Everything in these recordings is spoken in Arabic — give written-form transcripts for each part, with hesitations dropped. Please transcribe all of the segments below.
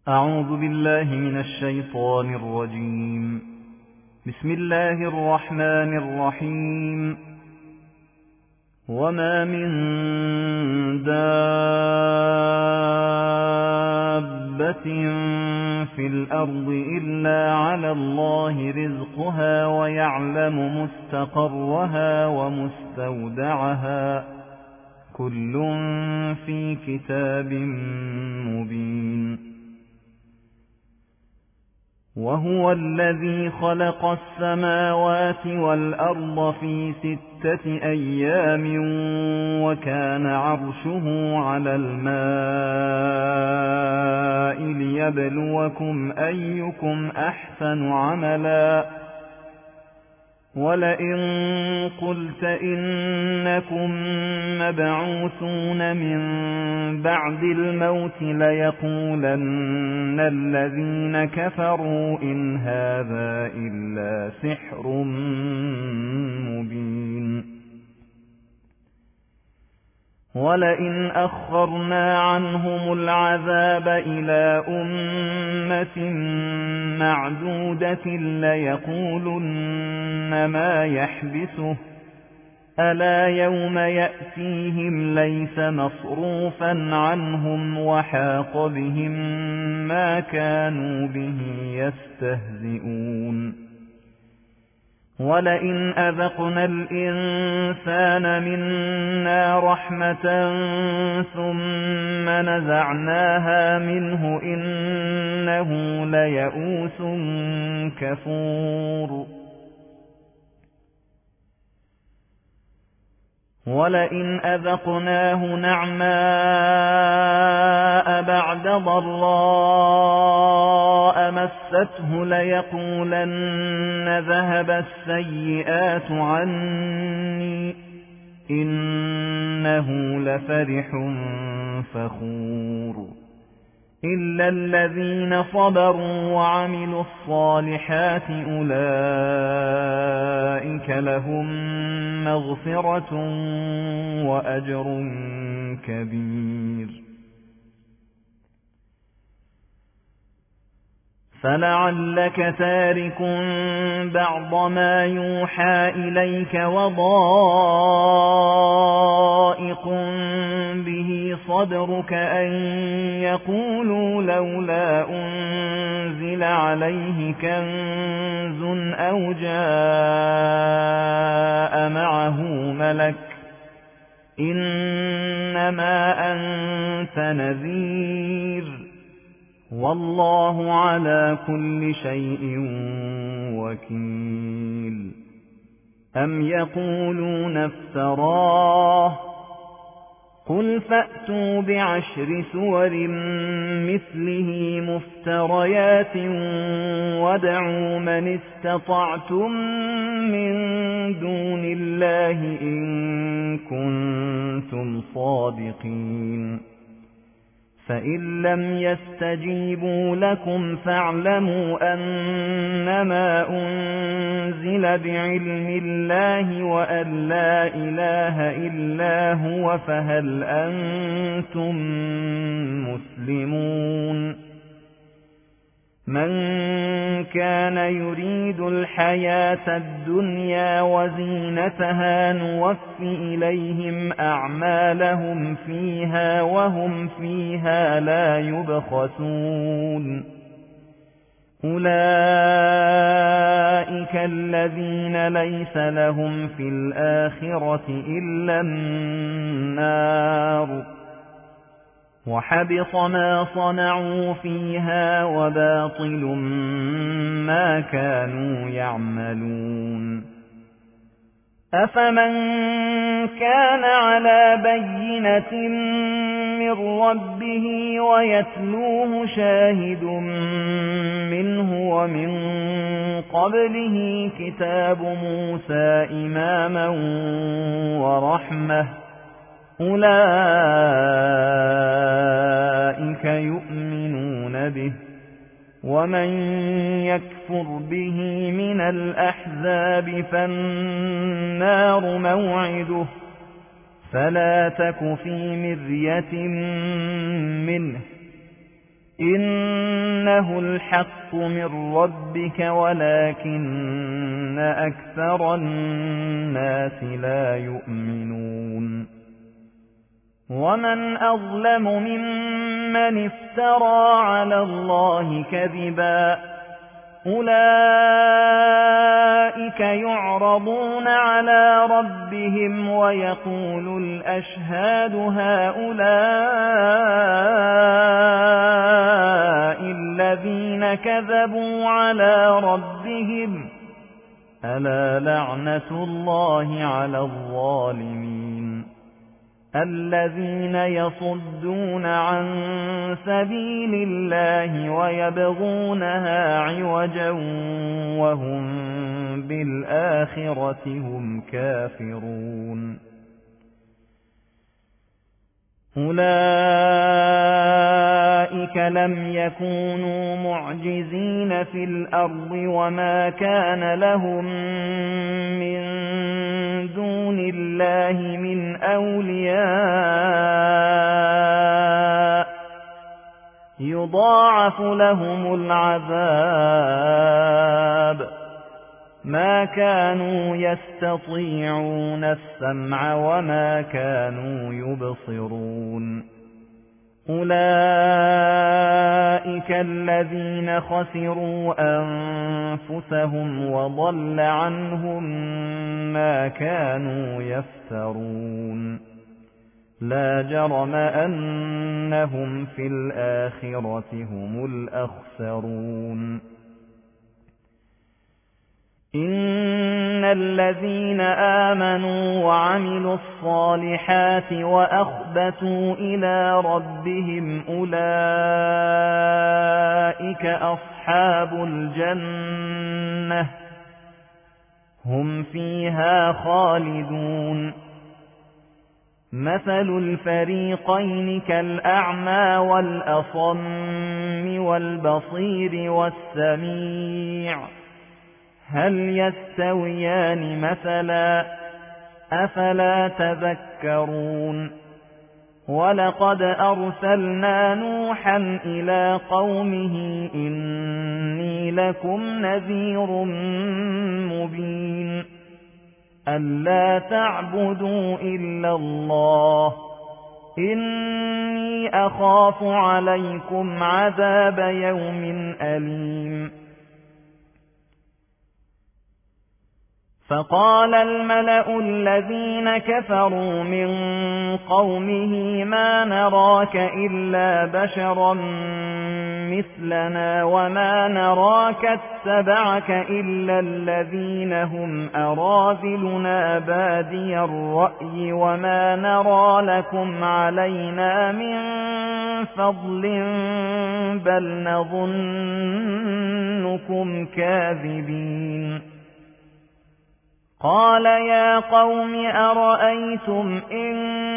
أعوذ بالله من الشيطان الرجيم. بسم الله الرحمن الرحيم. وما من دابة في الأرض إلا على الله رزقها ويعلم مستقرها ومستودعها كل في كتاب مبين. وهو الذي خلق السماوات والأرض في 6 أيام وكان عرشه على الماء ليبلوكم أيكم أحسن عملا ولئن قلت إنكم مبعوثون من بعد الموت ليقولن الذين كفروا إن هذا إلا سحر مبين. ولئن أخرنا عنهم العذاب إلى أمة معدودة ليقولن ما يحبسه ألا يوم يأتيهم ليس مصروفا عنهم وحاق بهم ما كانوا به يستهزئون. ولئن أذقنا الإنسان منا رحمة ثم نزعناها منه إنه ليئوس كفور. ولئن أذقناه نعماء بعد ضراء مسته ليقولن ذهب السيئات عني إنه لفرح فخور. إلا الذين صبروا وعملوا الصالحات أولئك لهم مغفرة وأجر كبير. فلعلك تارك بعض ما يوحى إليك وضائق به صدرك أن يقولوا لولا أنزل عليه كنز أو جاء معه ملك إنما أنت نذير والله على كل شيء وكيل. أم يقولون افتراه قل فأتوا ب10 سور مثله مفتريات وادعوا من استطعتم من دون الله إن كنتم صادقين. فإن لم يستجيبوا لكم فاعلموا أنما أنزل بعلم الله وأن لا إله إلا هو فهل أنتم مسلمون. من كان يريد الحياة الدنيا وزينتها نوف إليهم أعمالهم فيها وهم فيها لا يبخسون. أولئك الذين ليس لهم في الآخرة إلا النار وحبط ما صنعوا فيها وباطل ما كانوا يعملون. أفمن كان على بينة من ربه ويتلوه شاهد منه ومن قبله كتاب موسى إماما ورحمة أولئك يؤمنون به ومن يكفر به من الأحزاب فالنار موعده فلا تك في مرية منه إنه الحق من ربك ولكن أكثر الناس لا يؤمنون ومن أظلم ممن افترى على الله كذبا أولئك يعرضون على ربهم ويقول الأشهاد هؤلاء الذين كذبوا على ربهم ألا لعنة الله على الظالمين الذين يصدون عن سبيل الله ويبغونها عوجا وهم بالآخرة هم كافرون أولئك لم يكونوا معجزين في الأرض وما كان لهم من دون الله من أولياء يضاعف لهم العذاب ما كانوا يستطيعون السمع وما كانوا يبصرون أولئك الذين خسروا أنفسهم وضل عنهم ما كانوا يفترون لا جرم أنهم في الآخرة هم الأخسرون إن الذين آمنوا وعملوا الصالحات وأخبتوا إلى ربهم أولئك أصحاب الجنة هم فيها خالدون مثل الفريقين كالأعمى والأصم والبصير والسميع هل يستويان مثلا أفلا تذكرون ولقد أرسلنا نوحا إلى قومه إني لكم نذير مبين ألا تعبدوا إلا الله إني أخاف عليكم عذاب يوم أليم فقال الملأ الذين كفروا من قومه ما نراك إلا بشرا مثلنا وما نراك اتبعك إلا الذين هم أراذلنا بادي الرأي وما نرى لكم علينا من فضل بل نظنكم كاذبين قال يا قوم أرأيتم إن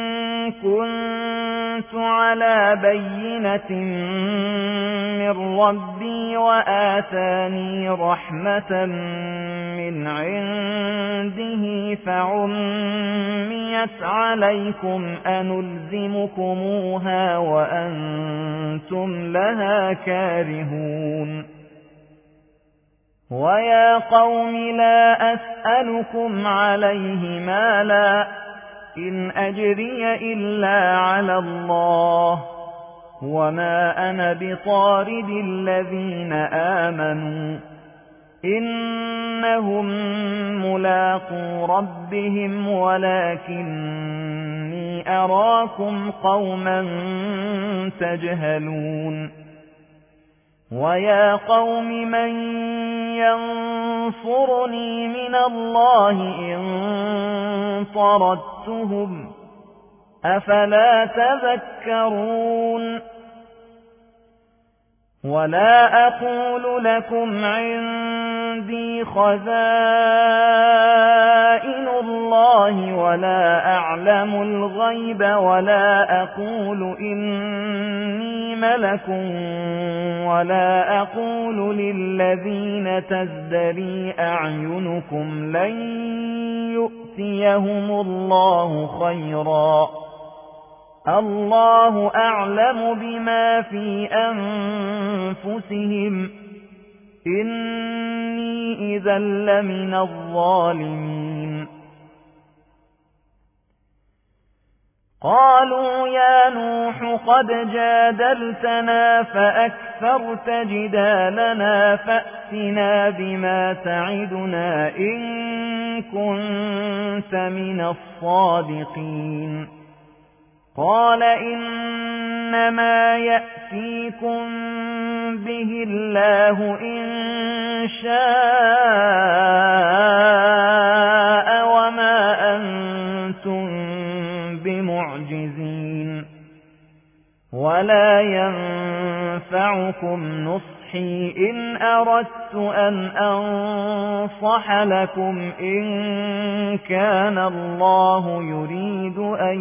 كنت على بينة من ربي وآتاني رحمة من عنده فعميت عليكم أنلزمكموها وأنتم لها كارهون ويا قوم لا أسألكم عليه مالا إن أجري إلا على الله وما أنا بطارد الذين آمنوا إنهم ملاقو ربهم ولكني أراكم قوما تجهلون ويا قوم من ينصرني من الله إن طردتهم أفلا تذكرون ولا أقول لكم عندي خزائن الله ولا أعلم الغيب ولا أقول إني ملك ولا أقول للذين تزدري أعينكم لن يؤتيهم الله خيرا الله أعلم بما في أنفسهم إني إذا لمن الظالمين قالوا يا نوح قد جادلتنا فأكثرت جدالنا فأتنا بما تعدنا إن كنت من الصادقين قال إنما يأتيكم به الله إن شاء وما أنتم بمعجزين ولا ينفعكم نصحي إن أردت أن أنصح لكم إن كان الله يريد أن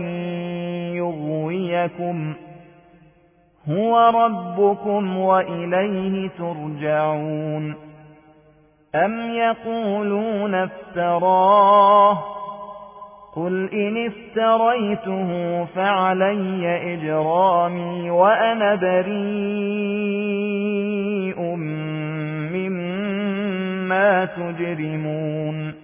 يغويكم هو ربكم وإليه ترجعون أم يقولون افتراه قل إن افتريته فعلي إجرامي وأنا بريء مما تجرمون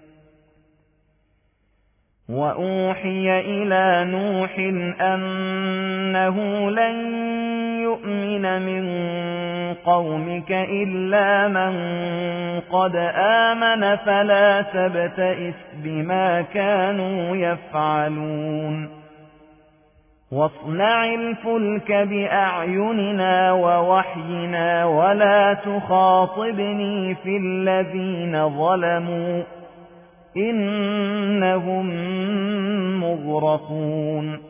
وأوحي إلى نوح أنه لن يؤمن من قومك إلا من قد آمن فلا تبتئس بما كانوا يفعلون واصنع الفلك بأعيننا ووحينا ولا تخاطبني في الذين ظلموا إنهم مغرقون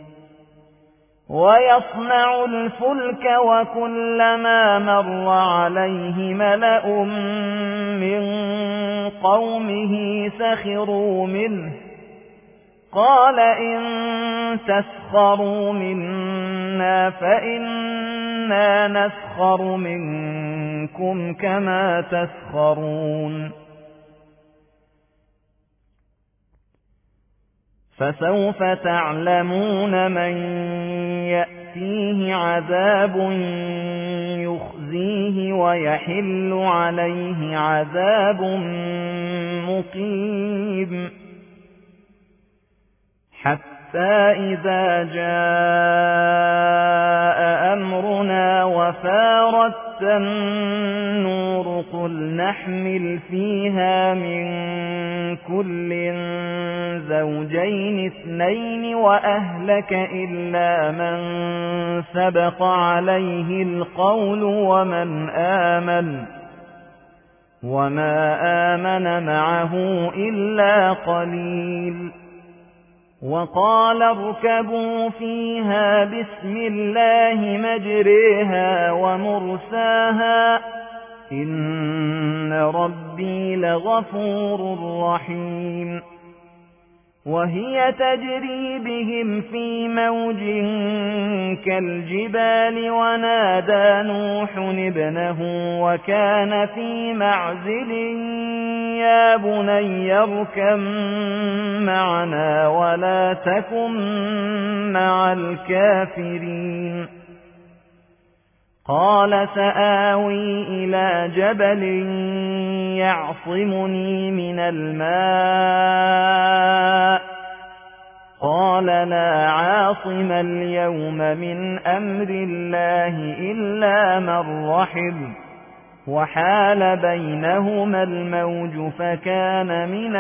ويصنع الفلك وكلما مر عليه ملأ من قومه سخروا منه قال إن تسخروا منا فإنا نسخر منكم كما تسخرون فسوف تعلمون من يأتيه عذاب يخزيه ويحل عليه عذاب مقيم حتى إذا جاء أمرنا وفارت النور قل نحمل فيها من كل زوجين اثنين وأهلك إلا من سبق عليه القول وما آمن معه إلا قليل وقال اركبوا فيها بسم الله مجريها ومرساها إن ربي لغفور رحيم وهي تجري بهم في موج كالجبال ونادى نوح ابنه وكان في معزل يا بني اركب معنا ولا تكن مع الكافرين قال سآوي إلى جبل يعصمني من الماء قال لا عاصم اليوم من أمر الله إلا من رحم وحال بينهما الموج فكان من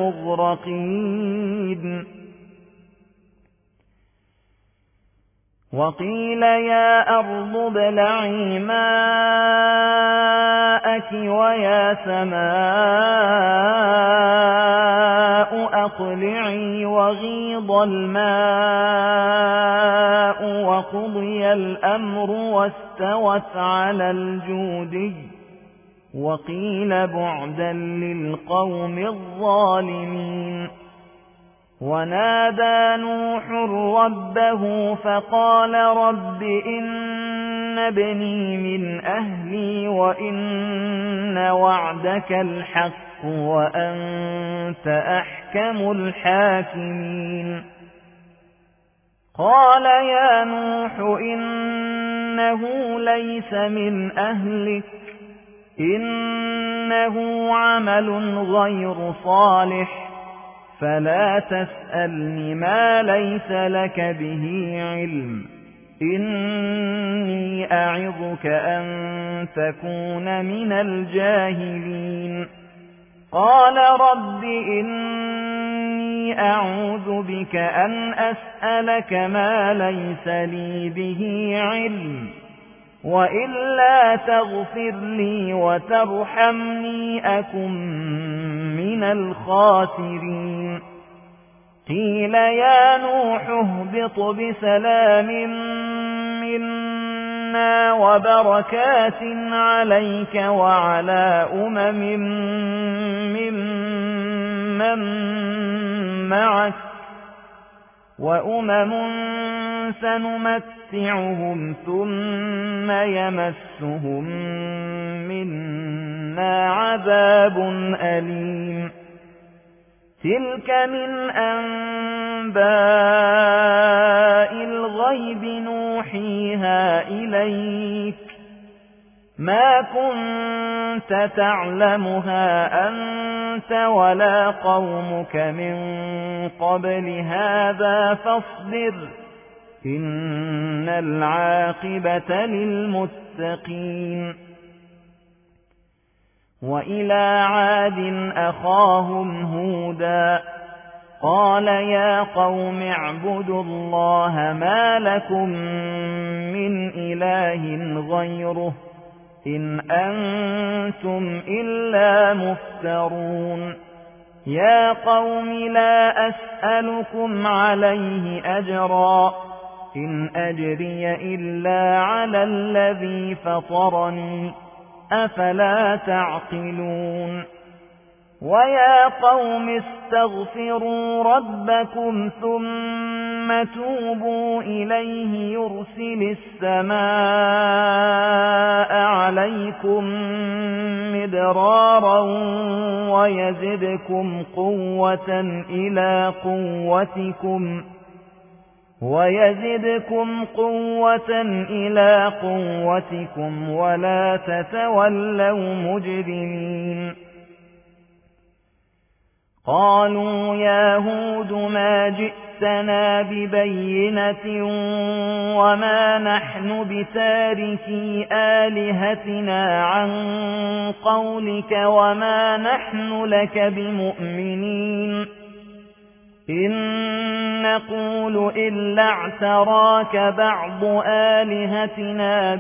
المغرقين وقيل يا أرض ابلعي ماءك ويا سماء أقلعي وغيض الماء وقضي الأمر واستوت على الجودي وقيل بعدا للقوم الظالمين ونادى نوح ربه فقال رب إن ابني من أهلي وإن وعدك الحق وأنت أحكم الحاكمين قال يا نوح إنه ليس من أهلك إنه عمل غير صالح فلا تسألني ما ليس لك به علم إني أعظك أن تكون من الجاهلين قال رب إني أعوذ بك أن أسألك ما ليس لي به علم وإلا تغفر لي وترحمني أكن من الخاسرين قيل يا نوح اهبط بسلام منا وبركات عليك وعلى ممن معك وأمم سنمتعهم ثم يمسهم منا عذاب أليم تلك من أنباء الغيب نوحيها إليك ما كنت تعلمها أنت ولا قومك من قبل هذا فاصبر إن العاقبة للمتقين وإلى عاد أخاهم هودا قال يا قوم اعبدوا الله ما لكم من إله غيره إن أنتم إلا مفترون يا قوم لا أسألكم عليه أجرا إن أجري إلا على الذي فطرني أفلا تعقلون ويا قوم استغفروا ربكم ثم توبوا إليه يرسل السماء عليكم مدرارا ويزدكم قوة إلى قوتكم ولا تتولوا مجرمين قالوا يا هود ما جئتنا ببينة وما نحن بتاركي آلهتنا عن قولك وما نحن لك بمؤمنين إن نقول إلا اعتراك بعض آلهتنا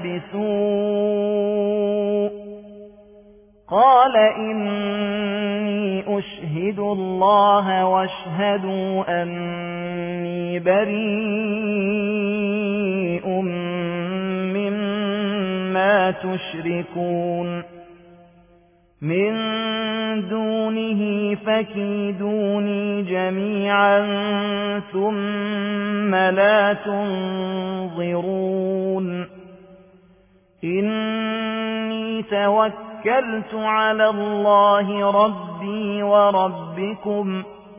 بسوء قال إني أشهد الله واشهدوا أني بريء مما تشركون من دونه فكيدوني جميعا ثم لا تنظرون إني توكلت على الله ربي وربكم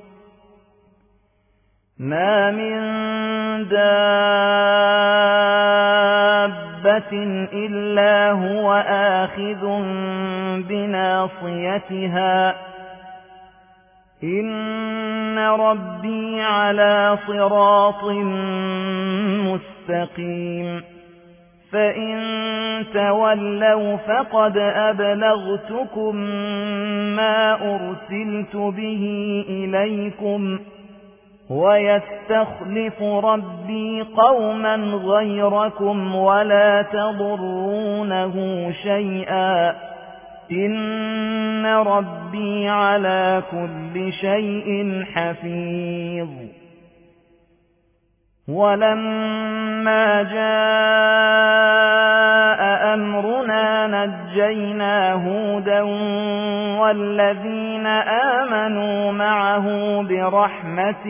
ما من دابة إلا هو آخذ بناصيتها إن ربي على صراط مستقيم فإن تولوا فقد أبلغتكم ما أرسلت به إليكم ويستخلف ربي قوما غيركم ولا تضرونه شيئا إن ربي على كل شيء حفيظ ولما جاء أمرنا نجينا هودا والذين آمنوا معه برحمة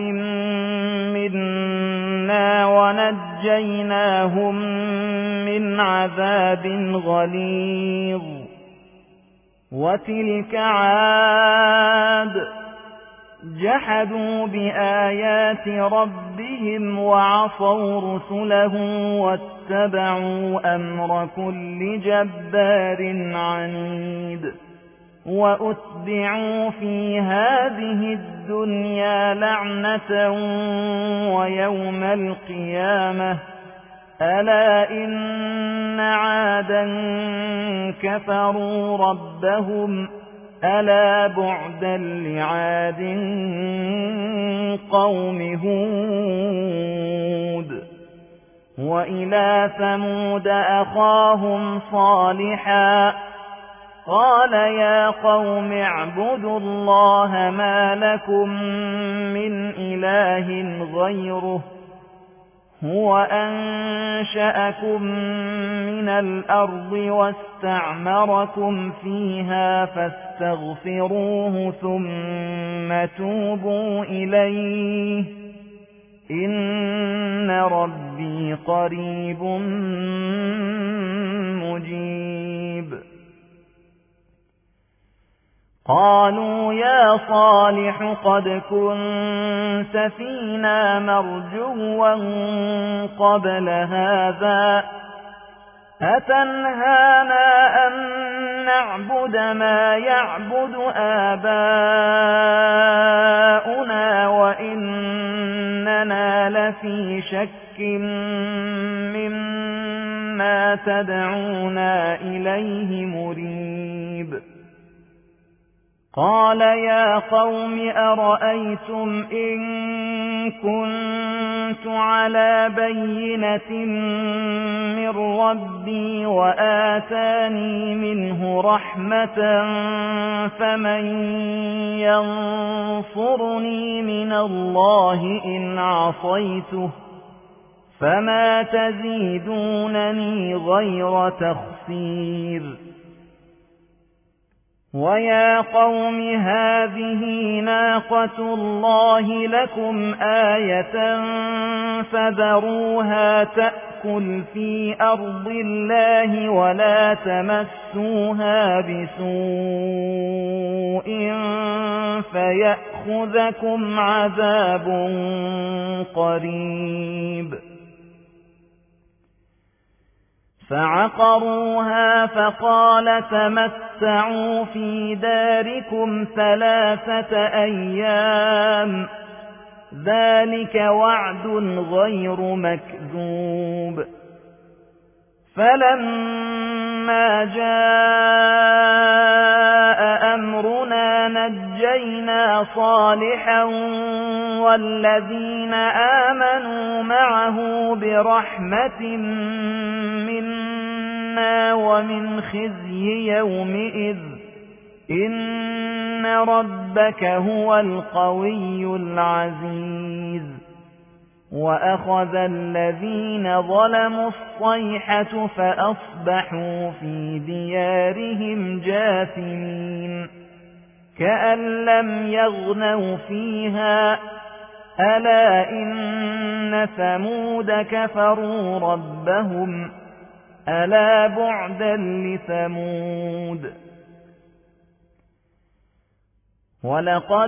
منا ونجيناهم من عذاب غليظ وتلك عاد جحدوا بآيات ربهم وعصوا رسله واتبعوا أمر كل جبار عنيد وأتبعوا في هذه الدنيا لعنة ويوم القيامة ألا إن عادا كفروا ربهم ألا بعدا لعاد قوم هود وإلى ثمود أخاهم صالحا قال يا قوم اعبدوا الله ما لكم من إله غيره هو أنشأكم من الأرض واستعمركم فيها فاستغفروه ثم توبوا إليه إن ربي قريب مجيب قالوا يا صالح قد كنت فينا مرجوا قبل هذا أتنهانا أن نعبد ما يعبد آباؤنا وإننا لفي شك مما تدعونا إليه مريب قال يا قوم أرأيتم إن كنت على بينة من ربي وآتاني منه رحمة فمن ينصرني من الله إن عصيته فما تزيدونني غير تخسير ويا قوم هذه ناقة الله لكم آية فذروها تأكل في أرض الله ولا تمسوها بسوء فيأخذكم عذاب قريب فعقروها فقال تمتعوا في داركم 3 أيام ذلك وعد غير مكذوب فلما جاء أمرنا نجينا صالحا والذين آمنوا معه برحمة منا ومن خزي يومئذ إن ربك هو القوي العزيز وأخذ الذين ظلموا الصيحة فأصبحوا في ديارهم جاثمين كأن لم يغنوا فيها ألا إن ثمود كفروا ربهم ألا بعدا لثمود ولقد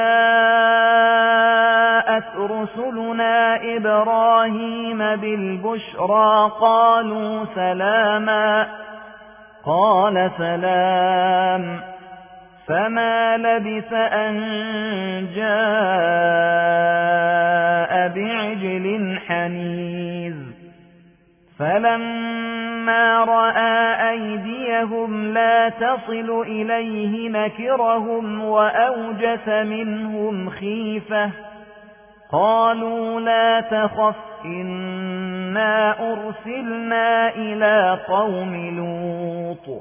جاءت رسلنا إبراهيم بالبشرى قالوا سلاما قال سلام فما لبث أن جاء بعجل حنيذ فلما رأى أيديهم لا تصل إليه نكرهم وأوجس منهم خيفة قالوا لا تخف إنا أرسلنا إلى قوم لوط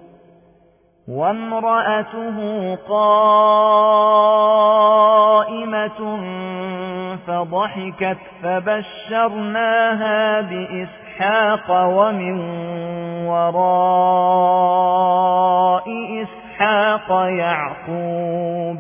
وامرأته قائمة فضحكت فبشرناها بإسحاق ومن وراء إسحاق يعقوب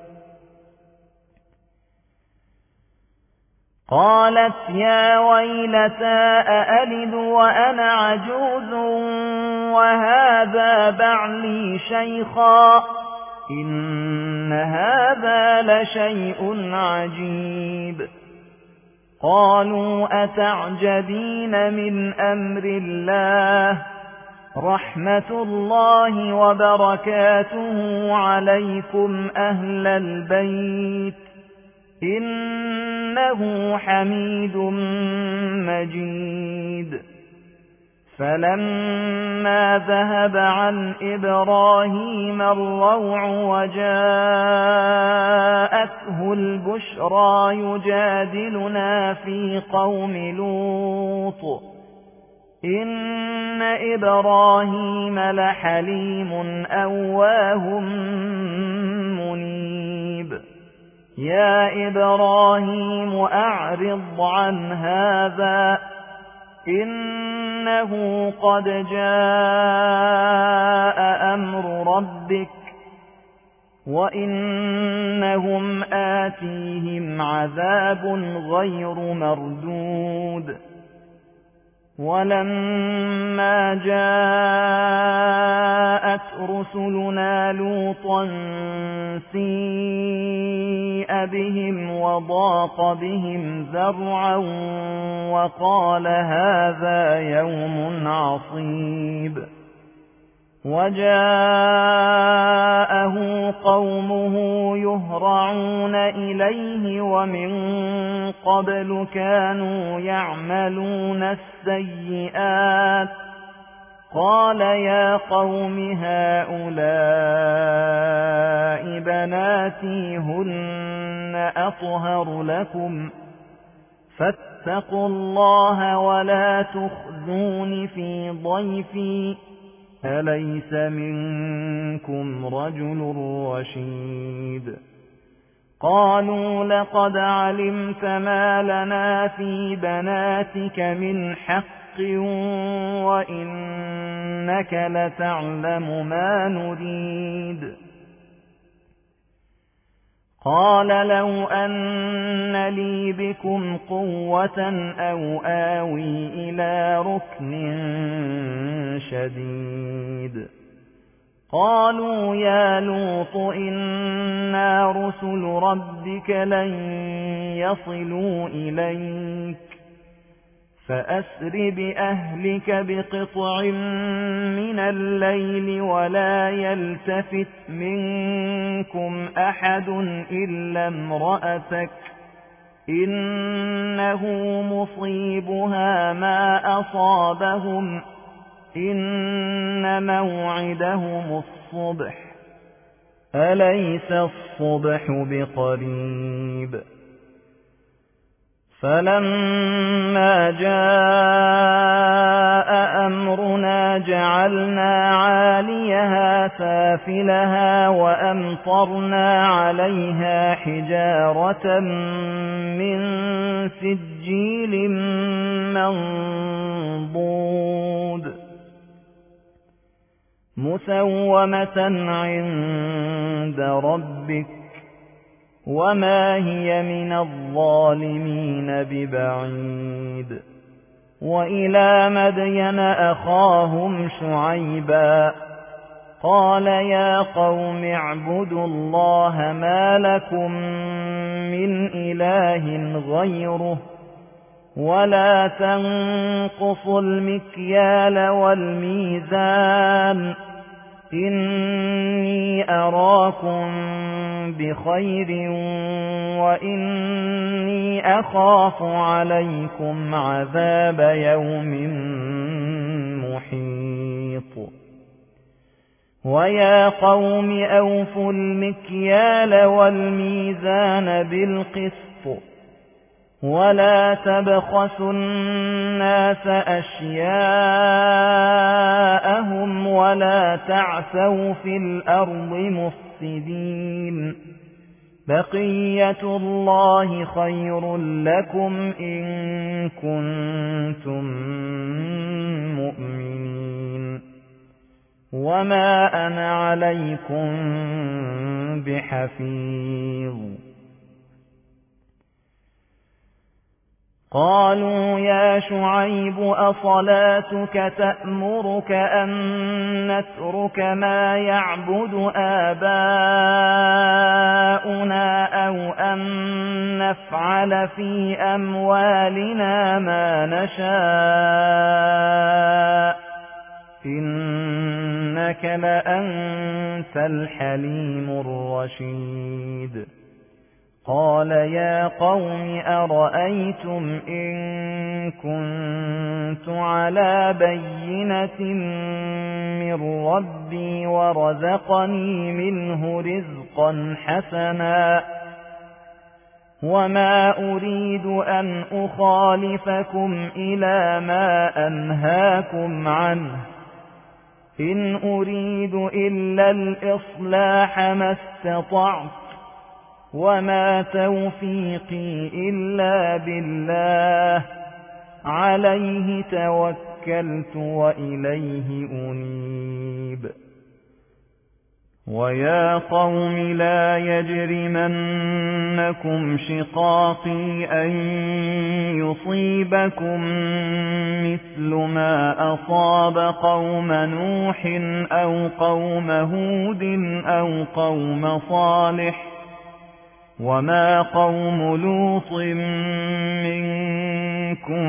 قالت يا ويلتى أألد وأنا عجوز وهذا بعلي شيخا إن هذا لشيء عجيب قالوا أتعجبين من أمر الله رحمة الله وبركاته عليكم أهل البيت إنه حميد مجيد فلما ذهب عن إبراهيم الروع وجاءته البشرى يجادلنا في قوم لوط إن إبراهيم لحليم أواه منيب يا إبراهيم أعرض عن هذا إنه قد جاء أمر ربك وإنهم آتيهم عذاب غير مردود ولما جاءت رسلنا لوطا سيء بهم وضاق بهم ذرعا وقال هذا يوم عصيب وجاءه قومه يهرعون إليه ومن قبل كانوا يعملون السيئات قال يا قوم هؤلاء بناتي هن أطهر لكم فاتقوا الله ولا تخزون في ضيفي أليس منكم رجل رشيد قالوا لقد علمت ما لنا في بناتك من حق وإنك لتعلم ما نريد قال لو أن لي بكم قوة أو آوي إلى ركن شديد قالوا يا لوط إنا رسل ربك لن يصلوا إليك فأسر بأهلك بقطع من الليل ولا يلتفت منكم أحد إلا امرأتك إنه مصيبها ما أصابهم إن موعدهم الصبح أليس الصبح بقريب فلما جاء أمرنا جعلنا عاليها سافلها وأمطرنا عليها حجارة من سجيل منضود مسومة عند ربك وما هي من الظالمين ببعيد وإلى مدين أخاهم شعيبا قال يا قوم اعبدوا الله ما لكم من إله غيره ولا تنقصوا المكيال والميزان إني أراكم بخير وإني أخاف عليكم عذاب يوم محيط ويا قوم أوفوا المكيال والميزان بالقسط ولا تبخسوا الناس أشياءهم ولا تعثوا في الأرض مفسدين بقية الله خير لكم إن كنتم مؤمنين وما أنا عليكم بحفيظ قالوا يا شعيب أصلاتك تأمرك أن نترك ما يعبد آباؤنا أو أن نفعل في أموالنا ما نشاء إنك لأنت الحليم الرشيد قال يا قوم أرأيتم إن كنت على بينة من ربي ورزقني منه رزقا حسنا وما أريد أن أخالفكم إلى ما أنهاكم عنه إن أريد إلا الإصلاح ما استطعت وما توفيقي إلا بالله عليه توكلت وإليه أنيب ويا قوم لا يجرمنكم شقاقي أن يصيبكم مثل ما أصاب قوم نوح أو قوم هود أو قوم صالح وما قوم لوط منكم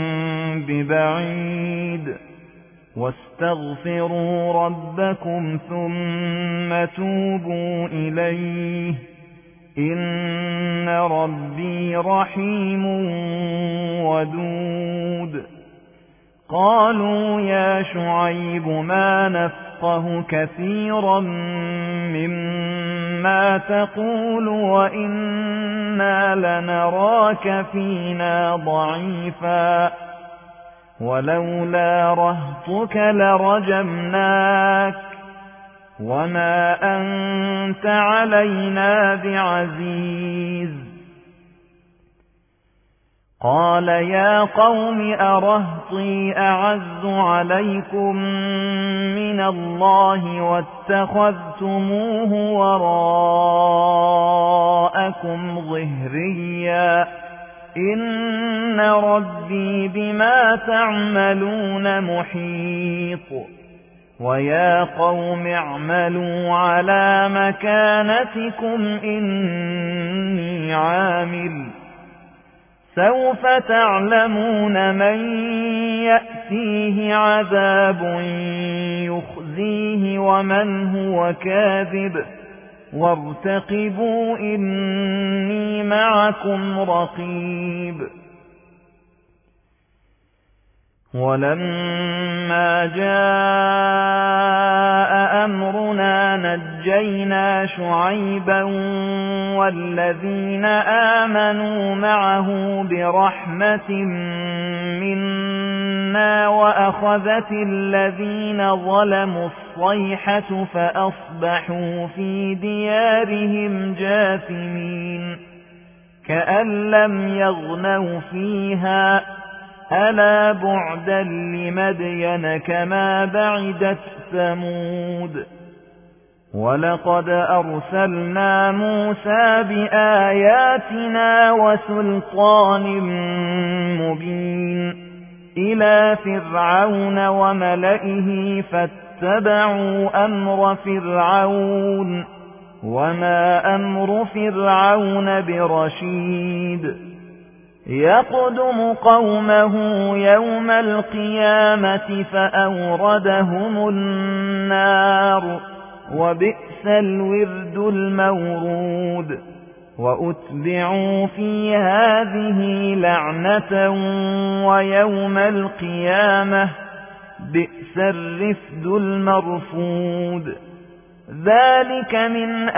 ببعيد واستغفروا ربكم ثم توبوا إليه إن ربي رحيم ودود قالوا يا شعيب ما نفقه كثيرا مما تقول وإنا لنراك فينا ضعيفا ولولا رهطك لرجمناك وما أنت علينا بعزيز قال يا قوم أرهطي أعز عليكم من الله واتخذتموه وراءكم ظهريا إن ربي بما تعملون محيط ويا قوم اعملوا على مكانتكم إني عامل سوف تعلمون من يأتيه عذاب يخزيه ومن هو كاذب وارتقبوا إني معكم رقيب ولما جاء أمرنا نجينا شعيبا والذين آمنوا معه برحمة منا وأخذت الذين ظلموا الصيحة فأصبحوا في ديارهم جاثمين كأن لم يغنوا فيها ألا بعدا لمدين كما بعدت ثمود ولقد أرسلنا موسى بآياتنا وسلطان مبين إلى فرعون وملئه فاتبعوا أمر فرعون وما أمر فرعون برشيد يقدم قومه يوم القيامة فأوردهم النار وبئس الورد المورود وأتبعوا في هذه لعنة ويوم القيامة بئس الرفد المرفود ذلك من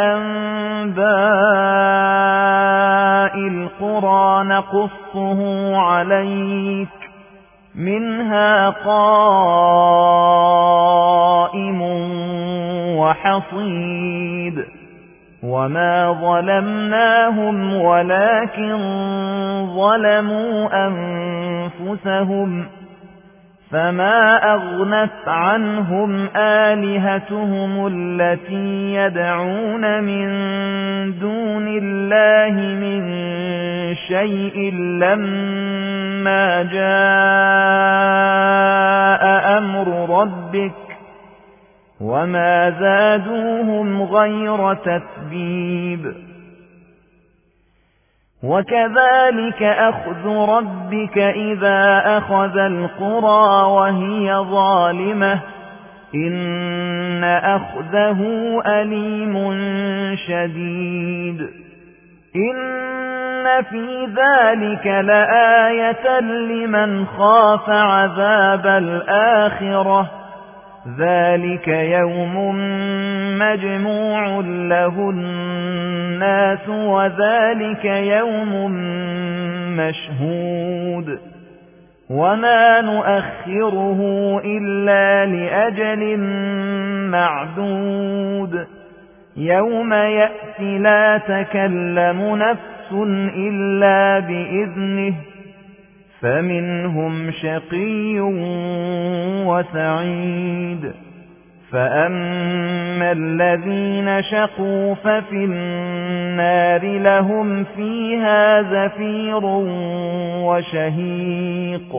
أنباء القرى نقصه عليك منها قائم وحصيد وما ظلمناهم ولكن ظلموا أنفسهم فما أغنت عنهم آلهتهم التي يدعون من دون الله من شيء لما جاء أمر ربك وما زادوهم غير تتبيب وكذلك أخذ ربك إذا أخذ القرى وهي ظالمة إن أخذه أليم شديد إن في ذلك لآية لمن خاف عذاب الآخرة ذلك يوم مجموع له الناس وذلك يوم مشهود وما نؤخره إلا لأجل معدود يوم يأتي لا تكلم نفس إلا بإذنه فمنهم شقي وسعيد فأما الذين شقوا ففي النار لهم فيها زفير وشهيق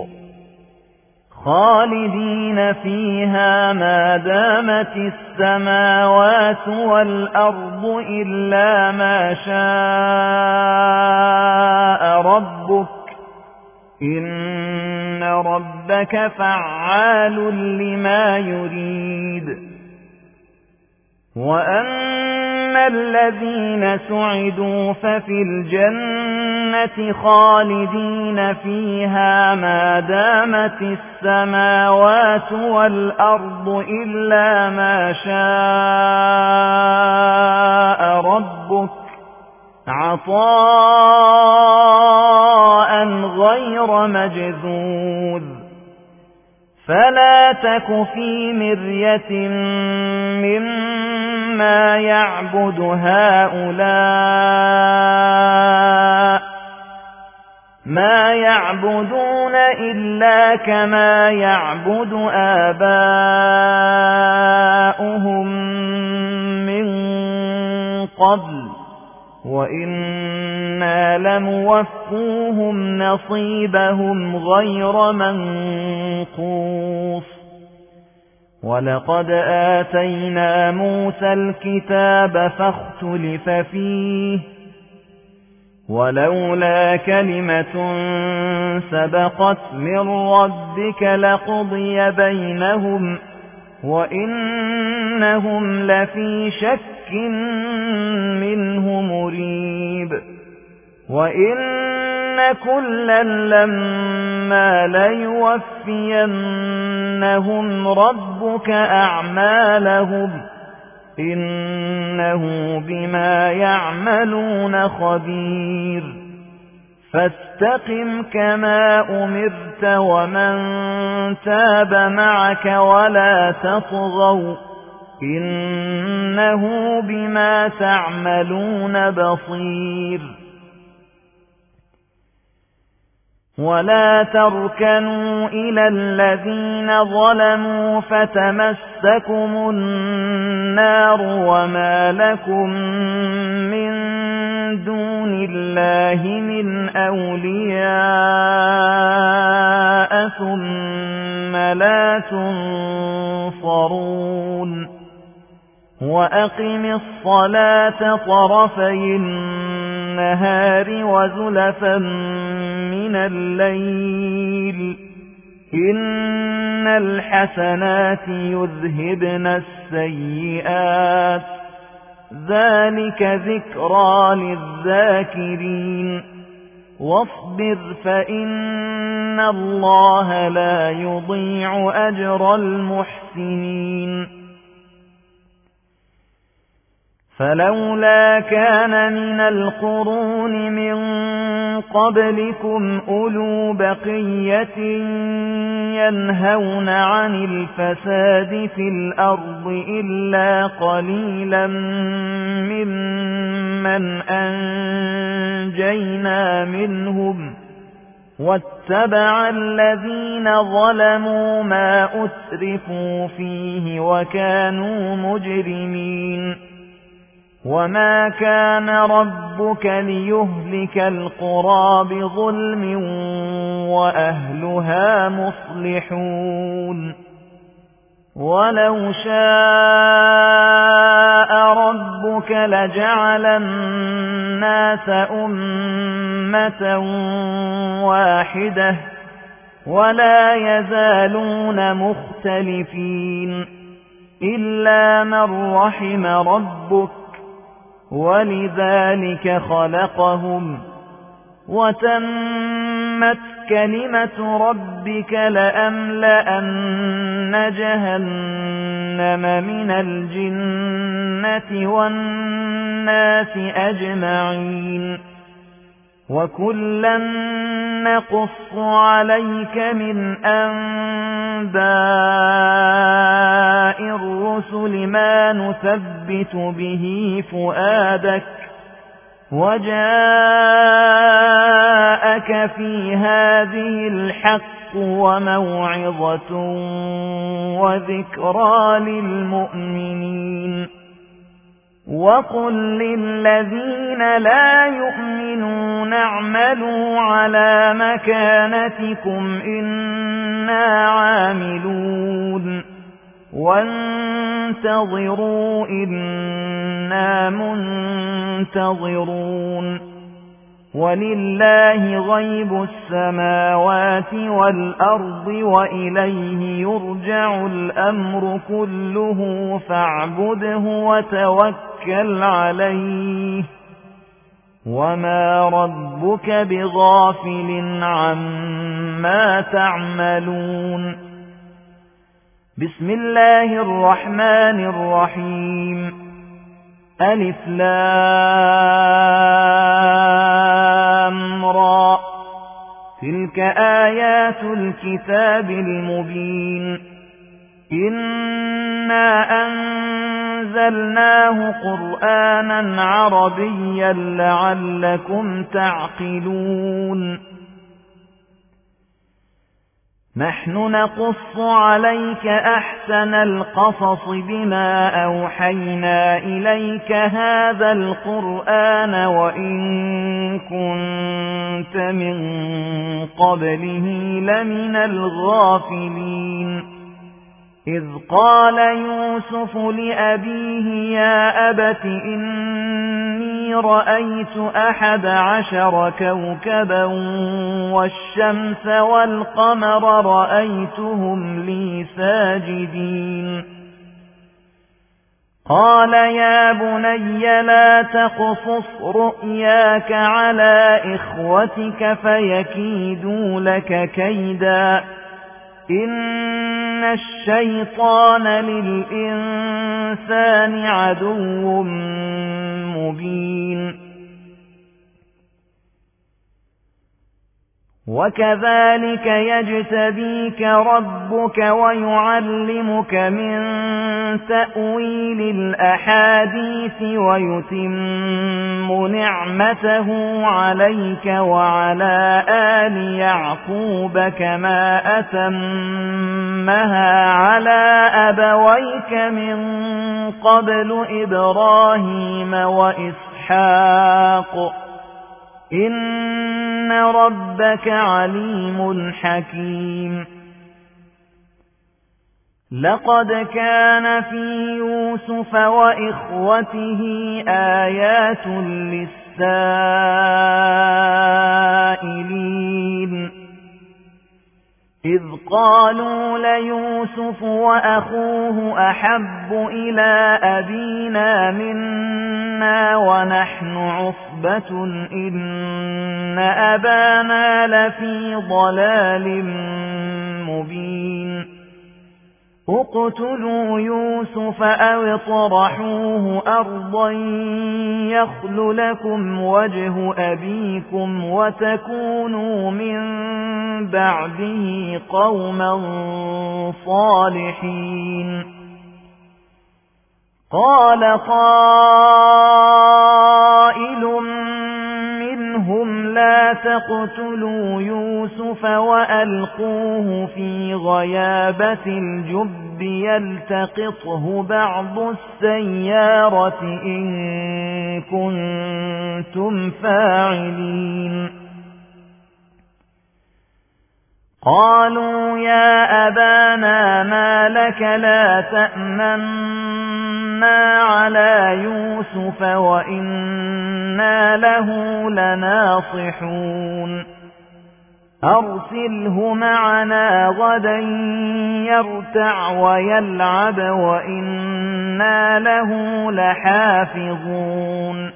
خالدين فيها ما دامت السماوات والأرض إلا ما شاء ربك إن ربك فعال لما يريد وأما الذين سعدوا ففي الجنة خالدين فيها ما دامت السماوات والأرض إلا ما شاء ربك عطاء غير مجذوذ فلا تك في مرية مما يعبد هؤلاء ما يعبدون إلا كما يعبد آباؤهم من قبل وإنا لموفوهم نصيبهم غير منقوص ولقد آتينا موسى الكتاب فاختلف فيه ولولا كلمة سبقت من ربك لقضي بينهم وإنهم لفي شك منه مريب وإن كلا لما ليوفينهم ربك أعمالهم إنه بما يعملون خبير فاستقم كما أمرت ومن تاب معك ولا تطغوا إنه بما تعملون بصير ولا تركنوا إلى الذين ظلموا فتمسكم النار وما لكم من دون الله من أولياء ثم لا تنصرون وأقم الصلاة طرفي النهار وزلفا من الليل إن الحسنات يذهبن السيئات ذلك ذكرى للذاكرين واصبر فإن الله لا يضيع أجر المحسنين فلولا كان من القرون من قبلكم أولو بقية ينهون عن الفساد في الأرض إلا قليلا ممن أنجينا منهم واتبع الذين ظلموا ما أترفوا فيه وكانوا مجرمين وما كان ربك ليهلك القرى بظلم وأهلها مصلحون ولو شاء ربك لجعل الناس أمة واحدة ولا يزالون مختلفين إلا من رحم ربك ولذلك خلقهم وتمت كلمة ربك لأملأن جهنم من الجنة والناس أجمعين وكلا نقص عليك من أنباء الرسل ما نثبت به فؤادك وجاءك في هذه الحق وموعظة وذكرى للمؤمنين وقل للذين لا يؤمنون اعملوا على مكانتكم إنا عاملون وانتظروا إنا منتظرون ولله غيب السماوات والأرض وإليه يرجع الأمر كله فاعبده وتوكل عليه وما ربك بغافل عما تعملون بسم الله الرحمن الرحيم ألف لام را تلك آيات الكتاب المبين إنا أنزلناه قرآنا عربيا لعلكم تعقلون نحن نقص عليك أحسن القصص بما أوحينا إليك هذا القرآن وإن كنت من قبله لمن الغافلين إذ قال يوسف لأبيه يا أبت إني رأيت 11 كوكبا والشمس والقمر رأيتهم لي ساجدين قال يا بني لا تقصص رؤياك على إخوتك فيكيدوا لك كيدا إن الشيطان للإنسان عدو مبين وكذلك يجتبيك ربك ويعلمك من تأويل الأحاديث ويتم نعمته عليك وعلى آل يعقوب كما أتمها على أبويك من قبل إبراهيم وإسحاق إن ربك عليم حكيم لقد كان في يوسف وإخوته آيات للسائلين إذ قالوا ليوسف وأخوه أحب إلى أبينا منا ونحن عصبة إن أبانا لفي ضلال مبين اقتلوا يوسف أو اطرحوه أرضا يخل لكم وجه أبيكم وتكونوا من بعده قوما صالحين قال قائل منهم لا لا تقتلوا يوسف وألقوه في غيابة الجب يلتقطه بعض السيارة إن كنتم فاعلين قالوا يا أبانا ما لك لا تأمنا على يوسف وإنا له لناصحون أرسله معنا غدا يرتع ويلعب وإنا له لحافظون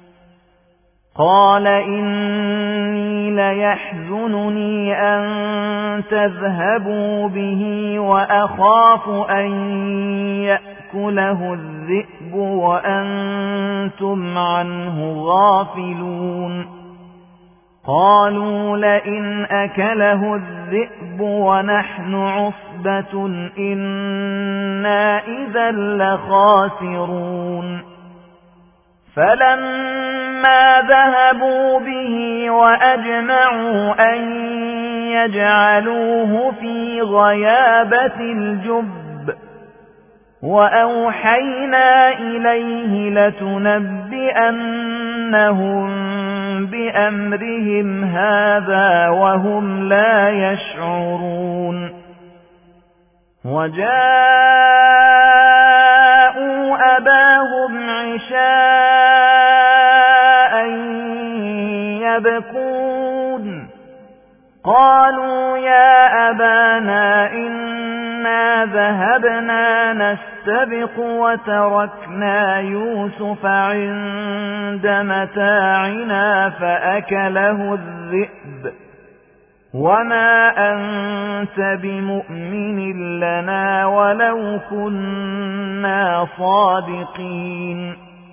قال إني ليحزنني أن تذهبوا به وأخاف أن يأكله الذئب وأنتم عنه غافلون قالوا لئن أكله الذئب ونحن عصبة إنا إذا لخاسرون فلما ذهبوا به وأجمعوا أن يجعلوه في غيابة الجب وأوحينا إليه لتنبئنهم بأمرهم هذا وهم لا يشعرون وجاءوا أباهم عشاء يبكون قالوا يا أبانا إنا ذهبنا نستبق وتركنا يوسف عند متاعنا فأكله الذئب وما أنت بمؤمن لنا ولو كنا صادقين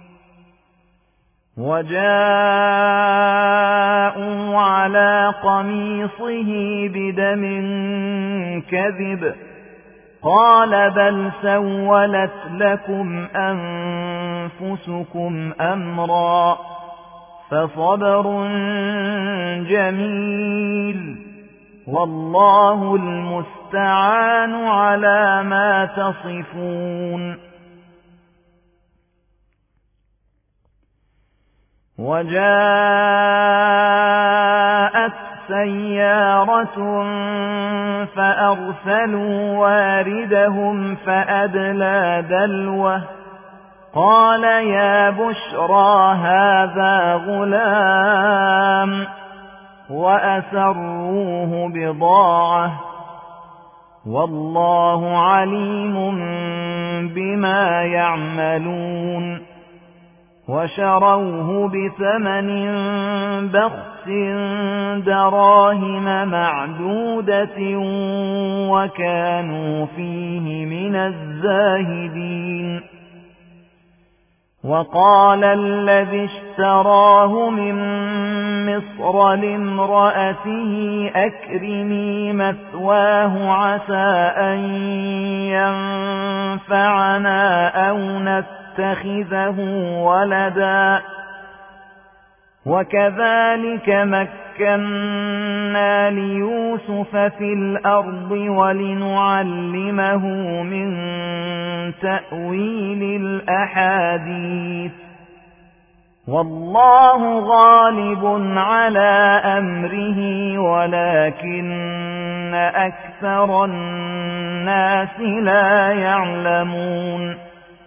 وجاءوا على قميصه بدم كذب قال بل سولت لكم أنفسكم أمرا فصبر جميل والله المستعان على ما تصفون وجاءت سيارة فأرسلوا واردهم فأدلى دلوه قال يا بشرى هذا غلام وأسروه بضاعة والله عليم بما يعملون وشروه بثمن بخس دراهم معدودة وكانوا فيه من الزاهدين وقال الذي اشتراه من مصر لامرأته أكرمي مثواه عسى أن ينفعنا أو نتخذه ولدا وكذلك مكنا ليوسف في الأرض ولنعلمه من تأويل الأحاديث والله غالب على أمره ولكن أكثر الناس لا يعلمون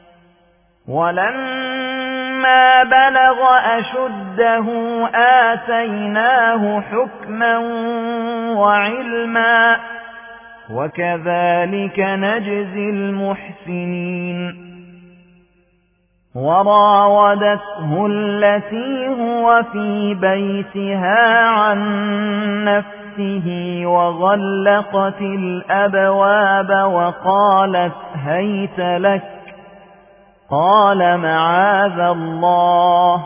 ولما بلغ أشده آتيناه حكما وعلما وكذلك نجزي المحسنين وراودته التي هو في بيتها عن نفسه وغلقت الأبواب وقالت هيت لك قال معاذ الله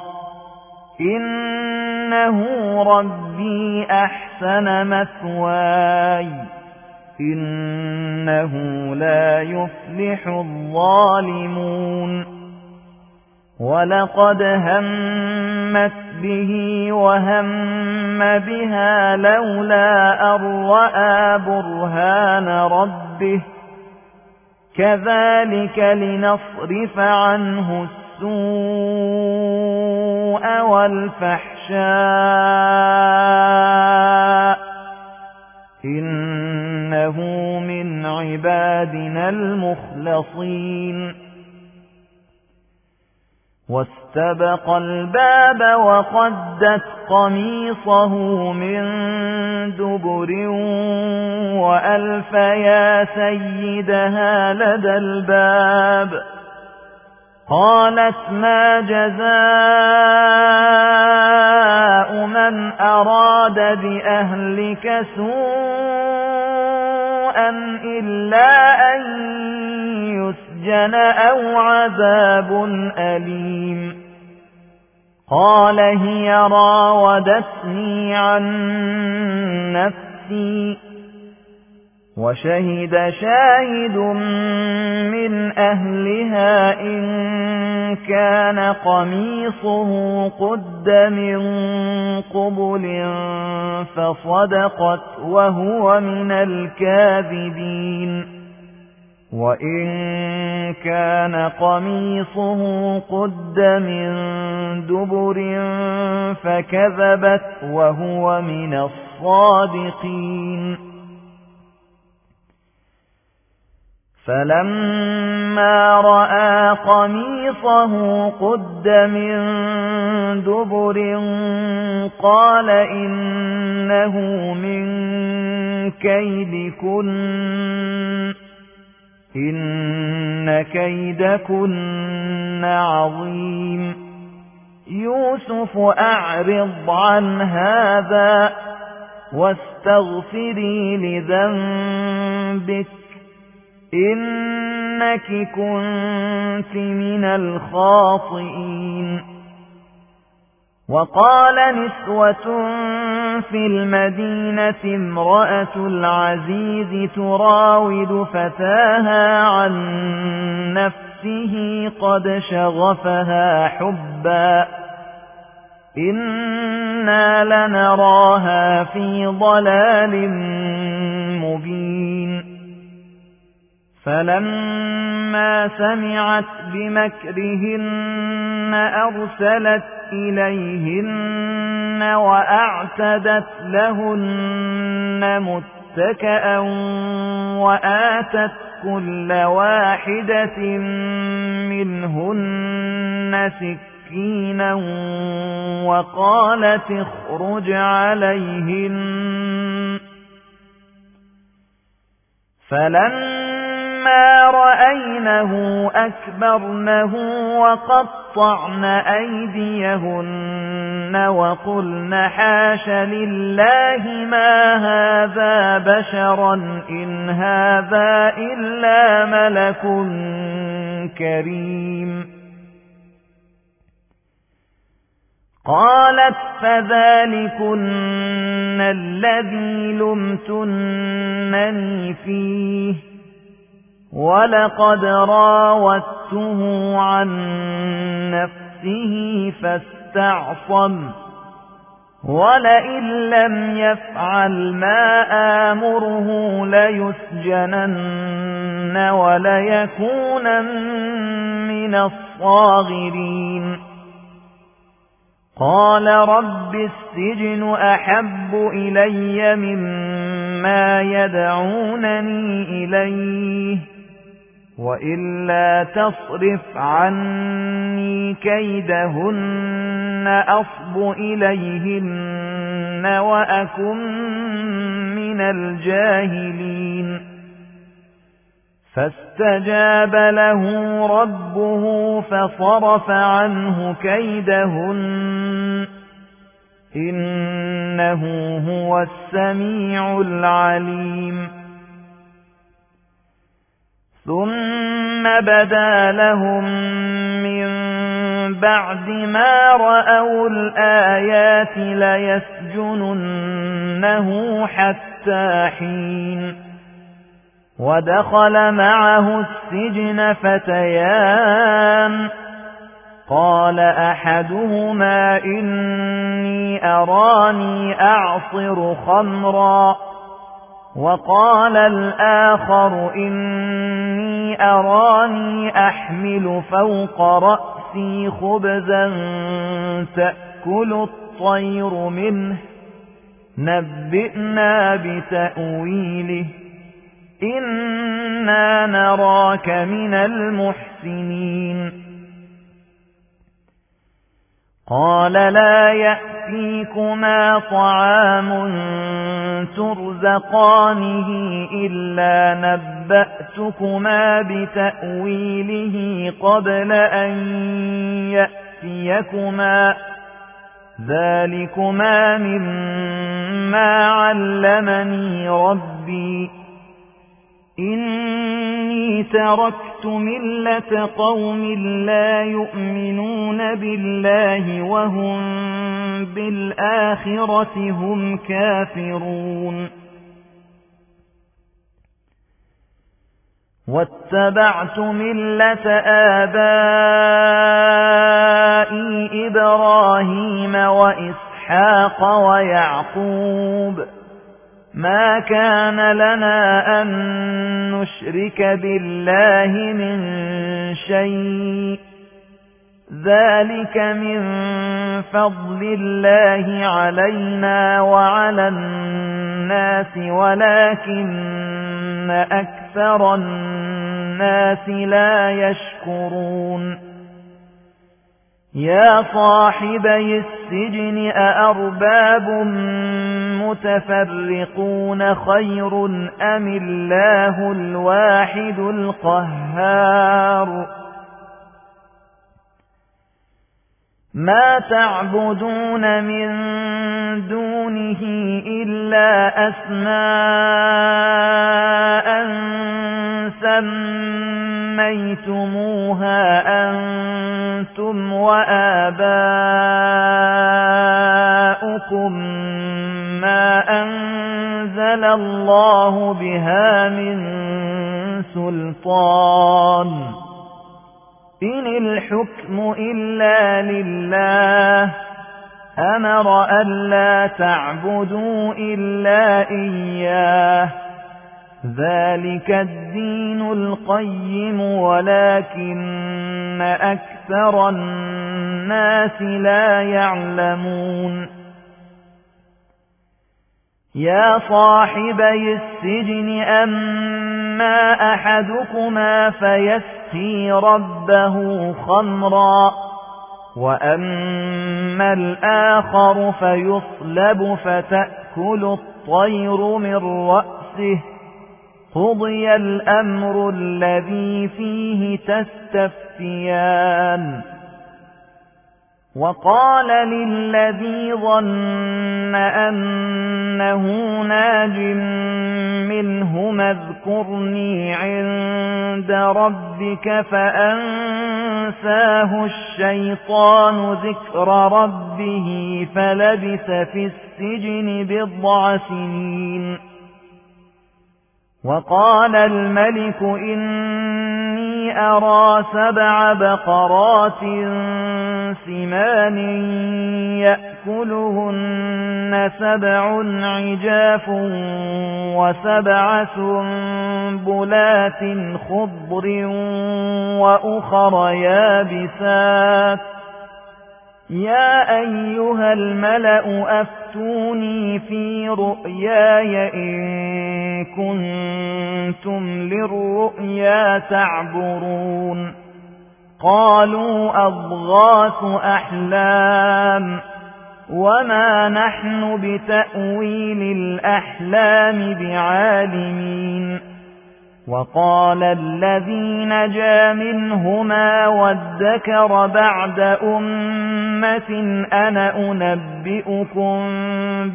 إنه ربي أحسن مثواي إنه لا يفلح الظالمون ولقد همت به وهم بها لولا أن رأى برهان ربه كذلك لنصرف عنه السوء والفحشاء إنه من عبادنا المخلصين واستبق الباب وقدت قميصه من دبر وألف يا سيدها لدى الباب قالت ما جزاء من أراد بأهلك سوءا إلا أن يسجن أو عذاب أليم قال هي راودتني عن نفسي وشهد شاهد من أهلها إن كان قميصه قد من قبل فصدقت وهو من الكاذبين وإن كان قميصه قد من دبر فكذبت وهو من الصادقين فلما رأى قميصه قد من دبر قال إنه من كيدكن إن كيدكن عظيم يوسف أعرض عن هذا واستغفري لذنبك إنك كنت من الخاطئين وقال نسوة في المدينة امرأة العزيز تراود فتاها عن نفسه قد شغفها حبا إنا لنراها في ضلال مبين فلما سمعت بمكرهن أرسلت إليهن وأعتدت لهن متكئا وآتت كل واحدة منهن سكينا وقالت اخرج عليهن فلما رأينه أكبرنه وقطعن أيديهن وقلن حاش لله ما هذا بشرا إن هذا إلا ملك كريم قالت فذلكن الذي لمتنني فيه ولقد راودته عن نفسه فاستعصم ولئن لم يفعل ما آمره ليسجنن وليكونن من الصاغرين قال رب السجن أحب إلي مما يدعونني إليه وإلا تصرف عني كيدهن أصب إليهن وأكن من الجاهلين فاستجاب له ربه فصرف عنه كيدهن إنه هو السميع العليم ثم بدا لهم من بعد ما رأوا الآيات ليسجننه حتى حين ودخل معه السجن فتيان قال أحدهما إني أراني أعصر خمرا وقال الآخر إني أراني أحمل فوق رأسي خبزا تأكل الطير منه نبئنا بتأويله إنا نراك من المحسنين قال لا يأتيكما طعام ترزقانه إلا نبأتكما بتأويله قبل أن يأتيكما ذلكما مما علمني ربي إني تركت ملة قوم لا يؤمنون بالله وهم بالآخرة هم كافرون واتبعت ملة آبائي إبراهيم وإسحاق ويعقوب ما كان لنا أن نشرك بالله من شيء ذلك من فضل الله علينا وعلى الناس ولكن أكثر الناس لا يشكرون يا صاحبي السجن أأرباب متفرقون خير أم الله الواحد القهار ما تعبدون من دونه إلا أسماء سميتموها أنتم وآباؤكم ما أنزل الله بها من سلطان إن الحكم إلا لله أمر ألا تعبدوا إلا إياه ذلك الدين القيم ولكن أكثر الناس لا يعلمون يا صاحبي السجن أما أحدكما فيسقي ربه خمرا وأما الآخر فيصلب فتأكل الطير من رأسه قضي الأمر الذي فيه تستفتيان وقال للذي ظن أنه ناج منهما اذكرني عند ربك فأنساه الشيطان ذكر ربه فلبث في السجن بضع سنين وقال الملك إني أرى 7 بقرات سمان يأكلهن 7 عجاف و7 سنبلات خضر وأخر يابسات يا أيها الملأ أفتوني في رؤياي إن كنتم للرؤيا تعبرون قالوا أضغاث أحلام وما نحن بتأويل الأحلام بعالمين وقال الذي نجا منهما وادكر بعد أمة أنا أنبئكم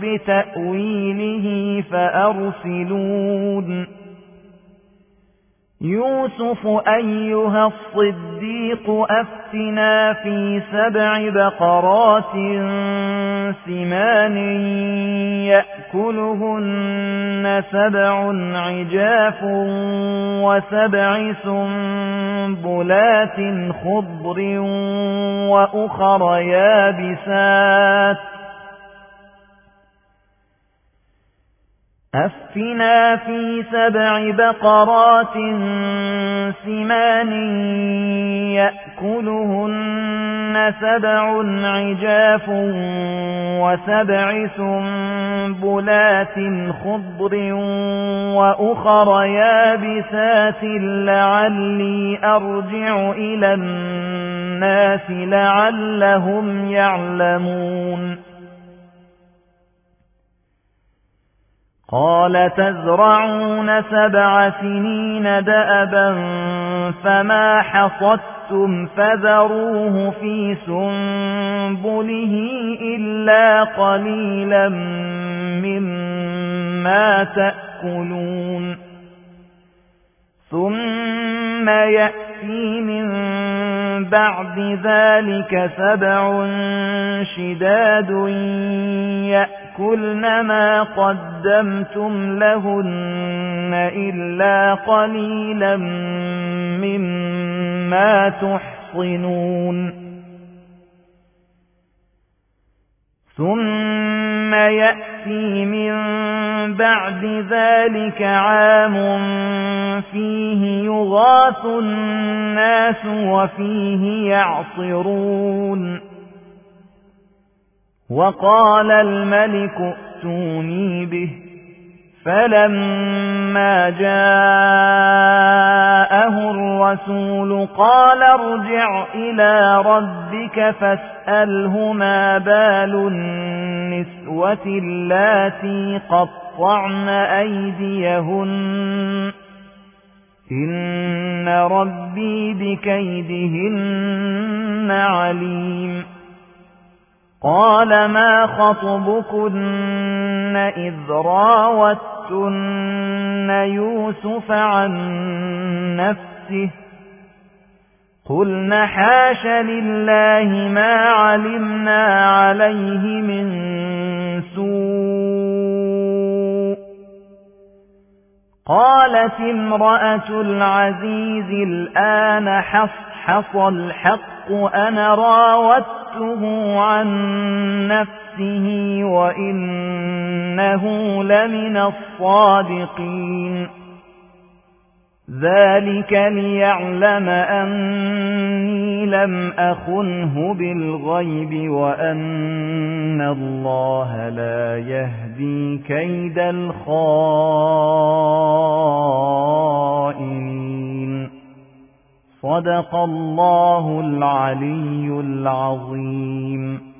بتأويله فأرسلون يوسف أيها الصديق أفتنا في 7 بقرات سمان يأكلهن 7 عجاف و7 سنبلات خضر وأخر يابسات أفتنا في 7 بقرات سمان يأكلهن 7 عجاف و7 سنبلات خضر وأخر يابسات لعلي أرجع إلى الناس لعلهم يعلمون قال تزرعون 7 سنين دأبا فما حصدتم فذروه في سنبله إلا قليلا مما تأكلون ثم يأتي من بعد ذلك 7 شداد يأكلن ما قدمتم لهن إلا قليلا مما تحصنون ثم يأتي من بعد ذلك عام فيه يغاث الناس وفيه يعصرون وقال الملك ائتوني به فلما جاءه الرسول قال ارجع إلى ربك فاسأله ما بال النسوة اللاتي قطعن أيديهن إن ربي بكيدهن عليم قال ما خطبكن إذ راوتن يوسف عن نفسه قلن حاش لله ما علمنا عليه من سوء قالت امرأة العزيز الآن حصحص الحق أنا راودته عن نفسه وإنه لمن الصادقين ذلك ليعلم أني لم أخنه بالغيب وأن الله لا يهدي كيد الخائنين صدق الله العلي العظيم.